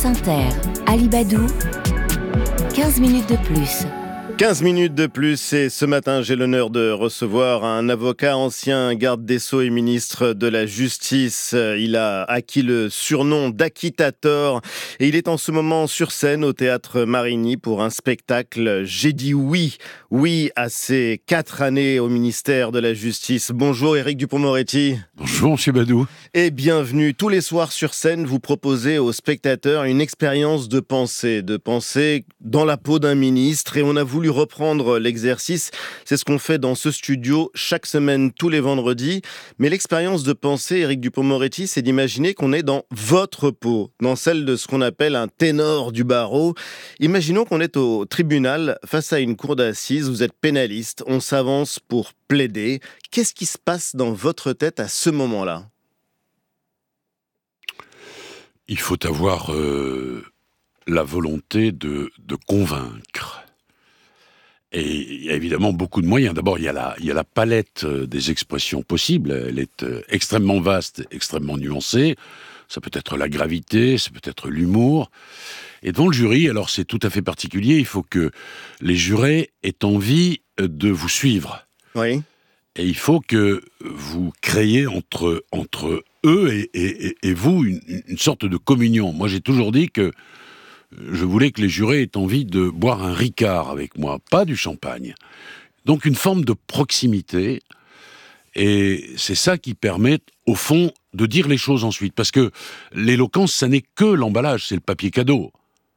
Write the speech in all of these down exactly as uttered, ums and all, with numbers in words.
France Inter, Alibadou, quinze minutes de plus. quinze minutes de plus et ce matin j'ai l'honneur de recevoir un avocat ancien garde des Sceaux et ministre de la Justice. Il a acquis le surnom d'Acquittator et il est en ce moment sur scène au Théâtre Marigny pour un spectacle « J'ai dit oui, oui à ces quatre années au ministère de la Justice ». Bonjour Éric Dupond-Moretti. Bonjour Monsieur Badou. Et bienvenue. Tous les soirs sur scène, vous proposez aux spectateurs une expérience de pensée, de pensée dans la peau d'un ministre, et on a voulu reprendre l'exercice. C'est ce qu'on fait dans ce studio chaque semaine, tous les vendredis. Mais l'expérience de pensée, Éric Dupond-Moretti, c'est d'imaginer qu'on est dans votre peau, dans celle de ce qu'on appelle un ténor du barreau. Imaginons qu'on est au tribunal, face à une cour d'assises, vous êtes pénaliste, on s'avance pour plaider. Qu'est-ce qui se passe dans votre tête à ce moment-là ? Il faut avoir euh, la volonté de, de convaincre. Et il y a évidemment beaucoup de moyens. D'abord, il y a la, il y a la palette des expressions possibles. Elle est extrêmement vaste, extrêmement nuancée. Ça peut être la gravité, ça peut être l'humour. Et devant le jury, alors c'est tout à fait particulier, il faut que les jurés aient envie de vous suivre. Oui. Et il faut que vous créiez entre, entre eux et, et, et vous une, une sorte de communion. Moi, j'ai toujours dit que je voulais que les jurés aient envie de boire un Ricard avec moi, pas du champagne. Donc une forme de proximité, et c'est ça qui permet, au fond, de dire les choses ensuite. Parce que l'éloquence, ça n'est que l'emballage, c'est le papier cadeau.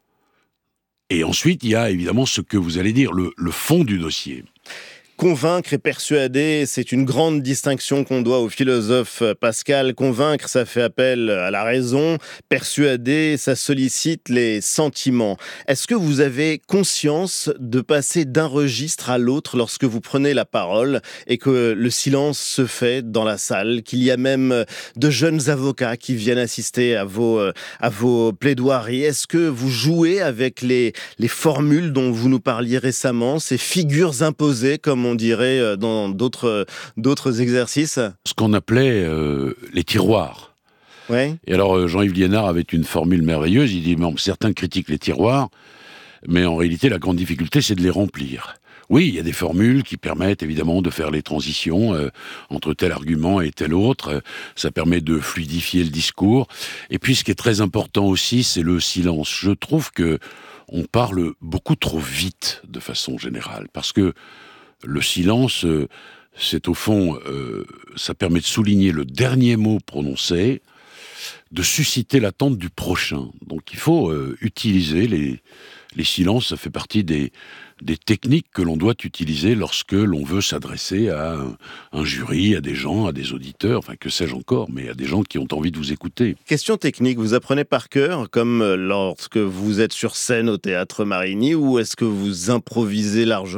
Et ensuite, il y a évidemment ce que vous allez dire, le, le fond du dossier. Convaincre et persuader, c'est une grande distinction qu'on doit au philosophe Pascal. Convaincre, ça fait appel à la raison. Persuader, ça sollicite les sentiments. Est-ce que vous avez conscience de passer d'un registre à l'autre lorsque vous prenez la parole et que le silence se fait dans la salle, qu'il y a même de jeunes avocats qui viennent assister à vos, à vos plaidoiries? Est-ce que vous jouez avec les, les formules dont vous nous parliez récemment, ces figures imposées, comme on dirait dans d'autres, d'autres exercices? Ce qu'on appelait euh, les tiroirs. Ouais. Et alors Jean-Yves Liénard avait une formule merveilleuse, il dit « certains critiquent les tiroirs, mais en réalité la grande difficulté c'est de les remplir ». Oui, il y a des formules qui permettent évidemment de faire les transitions euh, entre tel argument et tel autre, euh, ça permet de fluidifier le discours. Et puis ce qui est très important aussi, c'est le silence. Je trouve que on parle beaucoup trop vite de façon générale, parce que le silence, euh, c'est au fond, euh, ça permet de souligner le dernier mot prononcé, de susciter l'attente du prochain. Donc il faut euh, utiliser les, les silences, ça fait partie des, des techniques que l'on doit utiliser lorsque l'on veut s'adresser à un, un jury, à des gens, à des auditeurs, enfin que sais-je encore, mais à des gens qui ont envie de vous écouter. Question technique, vous apprenez par cœur, comme lorsque vous êtes sur scène au Théâtre Marigny, ou est-ce que vous improvisez largement ?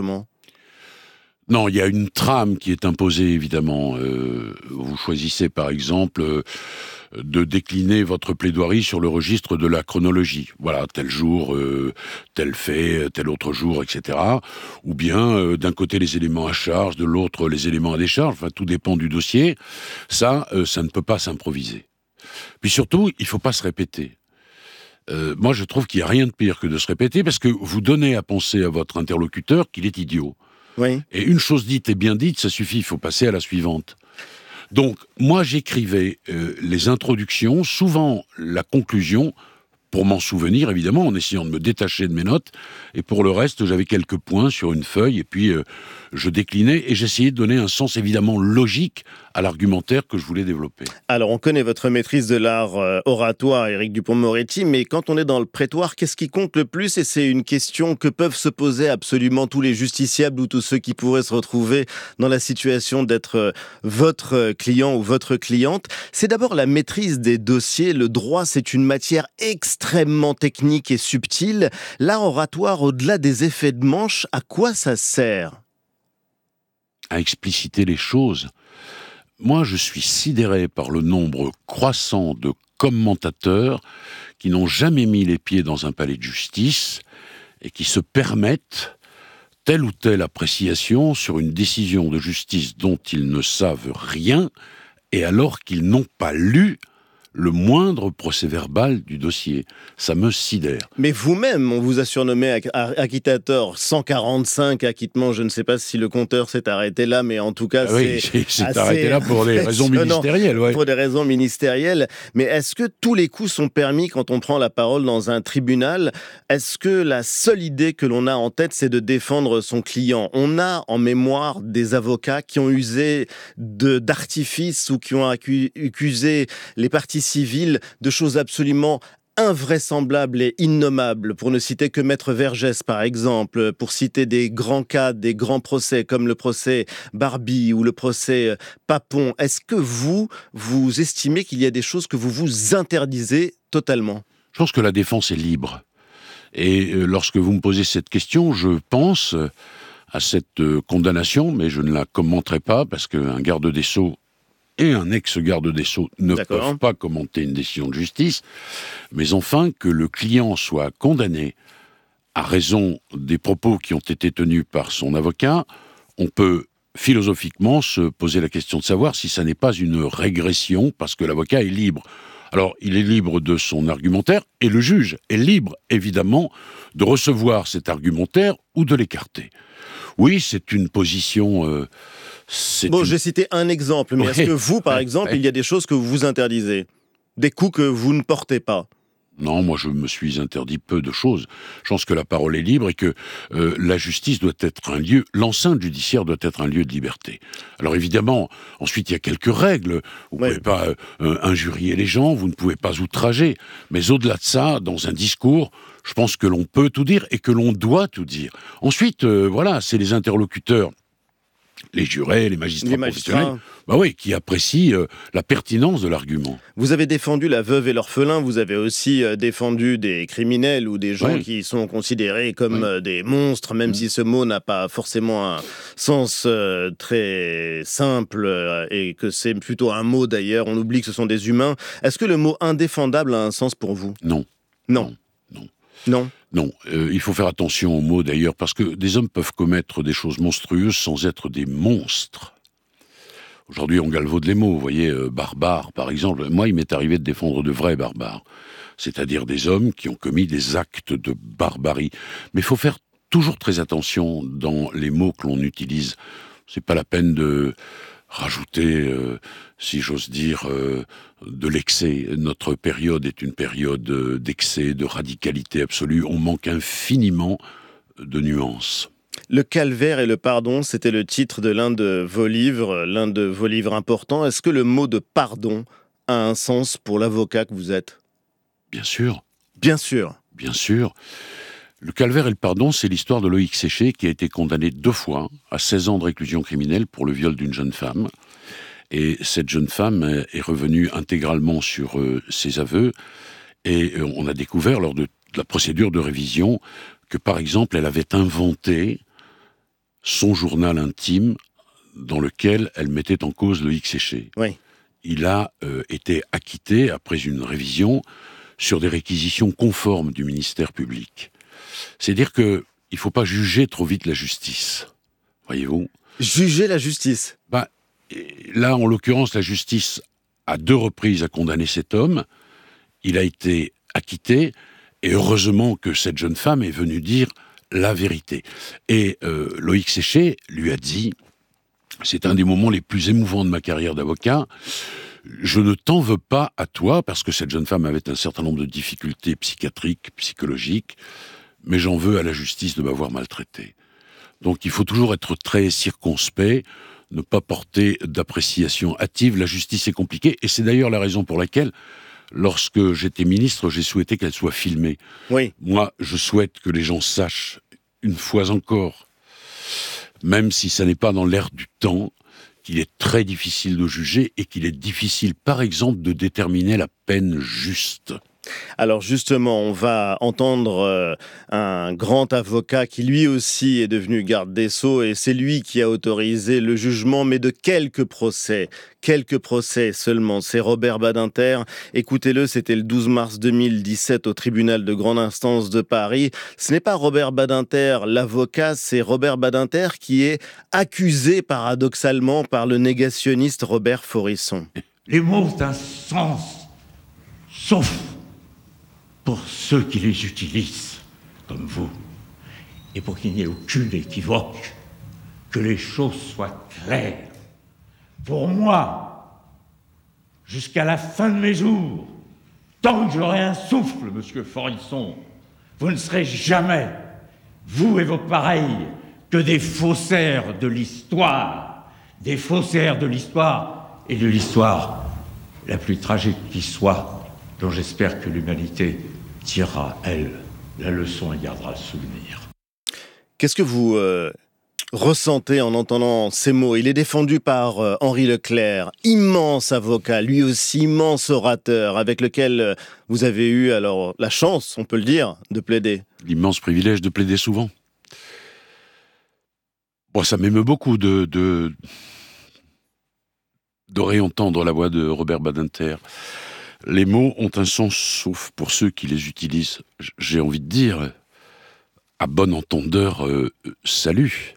Non, il y a une trame qui est imposée, évidemment. Euh, vous choisissez, par exemple, euh, de décliner votre plaidoirie sur le registre de la chronologie. Voilà, tel jour, euh, tel fait, tel autre jour, et cetera. Ou bien, euh, d'un côté, les éléments à charge, de l'autre, les éléments à décharge. Enfin, tout dépend du dossier. Ça, euh, ça ne peut pas s'improviser. Puis surtout, il ne faut pas se répéter. Euh, moi, je trouve qu'il n'y a rien de pire que de se répéter, parce que vous donnez à penser à votre interlocuteur qu'il est idiot. Oui. Et une chose dite et bien dite, ça suffit, il faut passer à la suivante. Donc, moi, j'écrivais euh, les introductions, souvent la conclusion, pour m'en souvenir, évidemment, en essayant de me détacher de mes notes, et pour le reste, j'avais quelques points sur une feuille, et puis euh, je déclinais, et j'essayais de donner un sens évidemment logique à l'argumentaire que je voulais développer. Alors, on connaît votre maîtrise de l'art euh, oratoire, Éric Dupond-Moretti, mais quand on est dans le prétoire, qu'est-ce qui compte le plus? Et c'est une question que peuvent se poser absolument tous les justiciables ou tous ceux qui pourraient se retrouver dans la situation d'être euh, votre client ou votre cliente. C'est d'abord la maîtrise des dossiers. Le droit, c'est une matière extrêmement technique et subtile. L'art oratoire, au-delà des effets de manche, à quoi ça sert? À expliciter les choses. Moi, je suis sidéré par le nombre croissant de commentateurs qui n'ont jamais mis les pieds dans un palais de justice et qui se permettent telle ou telle appréciation sur une décision de justice dont ils ne savent rien, et alors qu'ils n'ont pas lu le moindre procès-verbal du dossier. Ça me sidère. Mais vous-même, on vous a surnommé ac- acquittateur cent quarante-cinq acquittements. Je ne sais pas si le compteur s'est arrêté là, mais en tout cas, Ah oui, c'est c'est assez arrêté là pour des raisons impressionnant. ministérielles. Ouais. Pour des raisons ministérielles. Mais est-ce que tous les coups sont permis quand on prend la parole dans un tribunal? Est-ce que la seule idée que l'on a en tête, c'est de défendre son client? On a en mémoire des avocats qui ont usé de, d'artifices ou qui ont accu- accusé les parties civiles de choses absolument invraisemblables et innommables, pour ne citer que Maître Vergès, par exemple, pour citer des grands cas, des grands procès, comme le procès Barbie ou le procès Papon. Est-ce que vous, vous estimez qu'il y a des choses que vous vous interdisez totalement? Je pense que la défense est libre. Et euh, lorsque vous me posez cette question, je pense euh, à cette euh, condamnation, mais je ne la commenterai pas, parce qu'un garde des Sceaux et un ex-garde des Sceaux ne D'accord. peuvent pas commenter une décision de justice, mais enfin que le client soit condamné à raison des propos qui ont été tenus par son avocat, on peut philosophiquement se poser la question de savoir si ça n'est pas une régression, parce que l'avocat est libre. Alors, il est libre de son argumentaire, et le juge est libre, évidemment, de recevoir cet argumentaire ou de l'écarter. Oui, c'est une position... Euh, c'est Bon, une... j'ai cité un exemple, mais Ouais. est-ce que vous, par Ouais. exemple, Ouais. il y a des choses que vous vous interdisez? Des coups que vous ne portez pas? Non, moi je me suis interdit peu de choses. Je pense que la parole est libre et que euh, la justice doit être un lieu, l'enceinte judiciaire doit être un lieu de liberté. Alors évidemment, ensuite il y a quelques règles. Vous ne Ouais. pouvez pas euh, injurier les gens, vous ne pouvez pas outrager. Mais au-delà de ça, dans un discours, je pense que l'on peut tout dire et que l'on doit tout dire. Ensuite, euh, voilà, c'est les interlocuteurs, les jurés, les magistrats Les professionnels, magistrats. bah oui, qui apprécient euh, la pertinence de l'argument. Vous avez défendu la veuve et l'orphelin, vous avez aussi euh, défendu des criminels ou des gens Oui. qui sont considérés comme Oui. euh, des monstres, même Mm. si ce mot n'a pas forcément un sens euh, très simple euh, et que c'est plutôt un mot d'ailleurs, on oublie que ce sont des humains. Est-ce que le mot indéfendable a un sens pour vous? Non. Non. Non. Non. Non, euh, il faut faire attention aux mots d'ailleurs, parce que des hommes peuvent commettre des choses monstrueuses sans être des monstres. Aujourd'hui, on galvaude les mots, vous voyez, euh, barbare par exemple. Moi, il m'est arrivé de défendre de vrais barbares, c'est-à-dire des hommes qui ont commis des actes de barbarie. Mais il faut faire toujours très attention dans les mots que l'on utilise. C'est pas la peine de rajouter, euh, si j'ose dire, euh, de l'excès. Notre période est une période euh, d'excès, de radicalité absolue. On manque infiniment de nuances. Le calvaire et le pardon, c'était le titre de l'un de vos livres, l'un de vos livres importants. Est-ce que le mot de pardon a un sens pour l'avocat que vous êtes? Bien sûr, Bien sûr. bien sûr. Le calvaire et le pardon, c'est l'histoire de Loïc Séché, qui a été condamné deux fois à seize ans de réclusion criminelle pour le viol d'une jeune femme. Et cette jeune femme est revenue intégralement sur euh, ses aveux. Et euh, on a découvert lors de, de la procédure de révision que, par exemple, elle avait inventé son journal intime dans lequel elle mettait en cause Loïc Séché. Oui. Il a euh, été acquitté, après une révision, sur des réquisitions conformes du ministère public. C'est dire que il faut pas juger trop vite la justice, voyez-vous. Juger la justice. Ben, là, en l'occurrence, la justice, à deux reprises, a condamné cet homme. Il a été acquitté, et heureusement que cette jeune femme est venue dire la vérité. Et euh, Loïc Séché lui a dit, c'est un des moments les plus émouvants de ma carrière d'avocat, je ne t'en veux pas à toi, parce que cette jeune femme avait un certain nombre de difficultés psychiatriques, psychologiques, mais j'en veux à la justice de m'avoir maltraité. Donc il faut toujours être très circonspect, ne pas porter d'appréciation hâtive. La justice est compliquée, et c'est d'ailleurs la raison pour laquelle, lorsque j'étais ministre, j'ai souhaité qu'elle soit filmée. Oui. Moi, je souhaite que les gens sachent, une fois encore, même si ça n'est pas dans l'air du temps, qu'il est très difficile de juger et qu'il est difficile, par exemple, de déterminer la peine juste. Alors justement, on va entendre euh, un grand avocat qui lui aussi est devenu garde des Sceaux, et c'est lui qui a autorisé le jugement, mais de quelques procès, quelques procès seulement. C'est Robert Badinter. Écoutez-le, c'était le douze mars deux mille dix-sept au tribunal de grande instance de Paris. Ce n'est pas Robert Badinter, l'avocat, c'est Robert Badinter qui est accusé paradoxalement par le négationniste Robert Forisson. Les mots ont un sens sauf pour ceux qui les utilisent, comme vous, et pour qu'il n'y ait aucune équivoque, que les choses soient claires. Pour moi, jusqu'à la fin de mes jours, tant que j'aurai un souffle, monsieur Forisson, vous ne serez jamais, vous et vos pareils, que des faussaires de l'histoire, des faussaires de l'histoire et de l'histoire la plus tragique qui soit, dont j'espère que l'humanité tirera, elle, la leçon et gardera le souvenir. Qu'est-ce que vous euh, ressentez en entendant ces mots? Il est défendu par euh, Henri Leclerc, immense avocat, lui aussi immense orateur, avec lequel euh, vous avez eu alors la chance, on peut le dire, de plaider. L'immense privilège de plaider souvent. Bon, ça m'émeut beaucoup de, de, de réentendre la voix de Robert Badinter. Les mots ont un sens, sauf pour ceux qui les utilisent. J'ai envie de dire, à bon entendeur, euh, salut.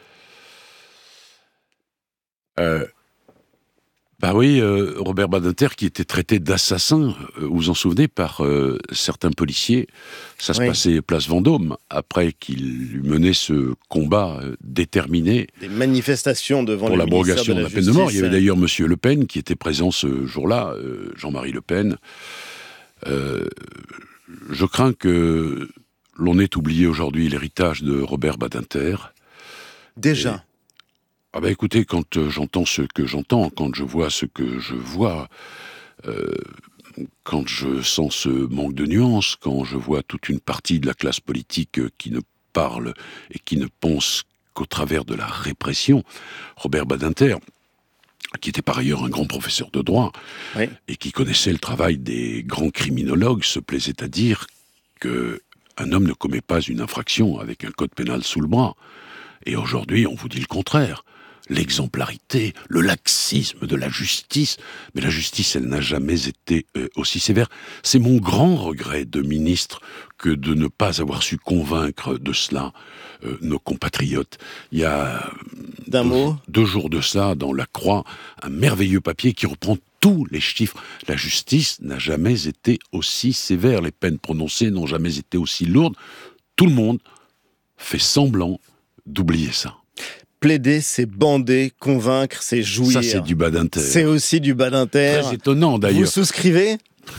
Euh, bah oui, euh, Robert Badinter qui était traité d'assassin, euh, vous vous en souvenez, par euh, certains policiers. Ça se oui. passait place Vendôme, après qu'il eut mené ce combat euh, déterminé. Des manifestations devant pour le l'abrogation de de la, la peine de mort. Justice. Il y avait d'ailleurs Monsieur Le Pen qui était présent ce jour-là, euh, Jean-Marie Le Pen. Euh, je crains que l'on ait oublié aujourd'hui l'héritage de Robert Badinter. Déjà. Et, ah ben écoutez, quand euh, j'entends ce que j'entends, quand je vois ce que je vois, euh, quand je sens ce manque de nuances, quand je vois toute une partie de la classe politique euh, qui ne parle et qui ne pense qu'au travers de la répression, Robert Badinter, qui était par ailleurs un grand professeur de droit, oui. et qui connaissait le travail des grands criminologues, se plaisait à dire qu'un homme ne commet pas une infraction avec un code pénal sous le bras. Et aujourd'hui, on vous dit le contraire. L'exemplarité, le laxisme de la justice. Mais la justice, elle n'a jamais été euh, aussi sévère. C'est mon grand regret de ministre que de ne pas avoir su convaincre de cela euh, nos compatriotes. Il y a D'un deux, mot. deux jours de ça, dans La Croix, un merveilleux papier qui reprend tous les chiffres. La justice n'a jamais été aussi sévère. Les peines prononcées n'ont jamais été aussi lourdes. Tout le monde fait semblant d'oublier ça. Plaider, c'est bander, convaincre, c'est jouir. Ça, c'est du Badinter. C'est aussi du Badinter. Très étonnant, d'ailleurs. Vous souscrivez?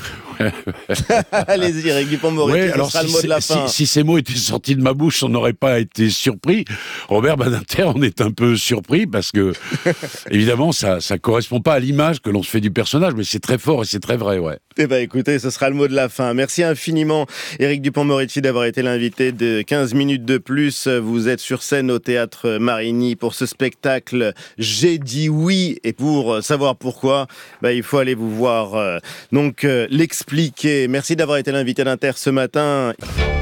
Allez-y, Éric Dupond-Moretti, ouais, ce alors sera si le mot de la si, fin. Si ces mots étaient sortis de ma bouche, on n'aurait pas été surpris. Robert Badinter en est un peu surpris parce que, évidemment, ça ça correspond pas à l'image que l'on se fait du personnage, mais c'est très fort et c'est très vrai, ouais. Eh ben, écoutez, ce sera le mot de la fin. Merci infiniment, Éric Dupond-Moretti, d'avoir été l'invité de quinze minutes de plus. Vous êtes sur scène au Théâtre Marigny pour ce spectacle « J'ai dit oui ». Et pour savoir pourquoi, ben, il faut aller vous voir. Euh, donc, euh, l'expliquer. Merci d'avoir été l'invité d'Inter ce matin.